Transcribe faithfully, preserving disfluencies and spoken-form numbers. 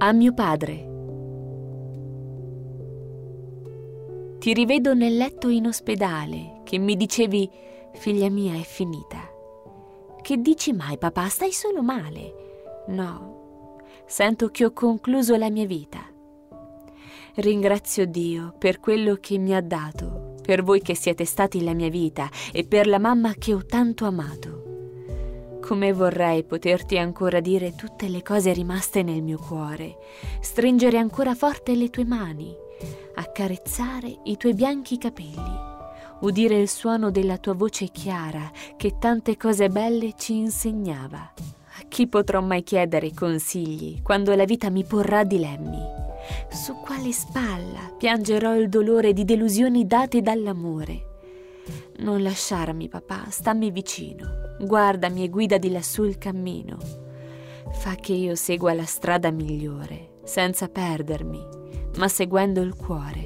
A mio padre. Ti rivedo nel letto in ospedale, che mi dicevi, figlia mia, è finita. Che dici mai, papà, stai solo male? No, sento che ho concluso la mia vita. Ringrazio Dio per quello che mi ha dato, per voi che siete stati la mia vita e per la mamma che ho tanto amato. Come vorrei poterti ancora dire tutte le cose rimaste nel mio cuore, stringere ancora forte le tue mani, accarezzare i tuoi bianchi capelli, udire il suono della tua voce chiara che tante cose belle ci insegnava. A chi potrò mai chiedere consigli quando la vita mi porrà dilemmi? Su quale spalla piangerò il dolore di delusioni date dall'amore? Non lasciarmi, papà, stammi vicino, guardami e guida di lassù il cammino. Fa che io segua la strada migliore, senza perdermi, ma seguendo il cuore.